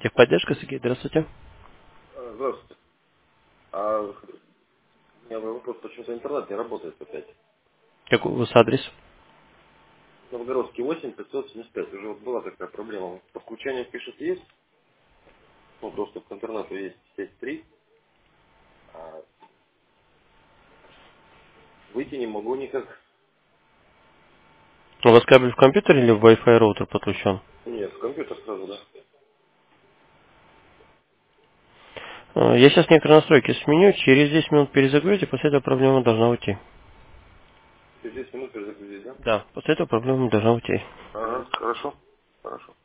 Техподдержка, Сергей, здравствуйте. Здравствуйте. А у меня вопрос, почему-то интернет не работает опять. Какой у вас адрес? Новгородский 8, 575. Уже вот была такая проблема. Подключение пишет есть, ну, доступ к интернету есть, сеть 3, а выйти не могу никак. У вас кабель в компьютере или в Wi-Fi роутер подключен? Нет, в компьютер сразу, да. Я сейчас некоторые настройки сменю, через 10 минут перезагрузите, после этого проблема должна уйти. Через 10 минут перезагрузить, да? Да, после этого проблема должна уйти. Ага, хорошо. Хорошо.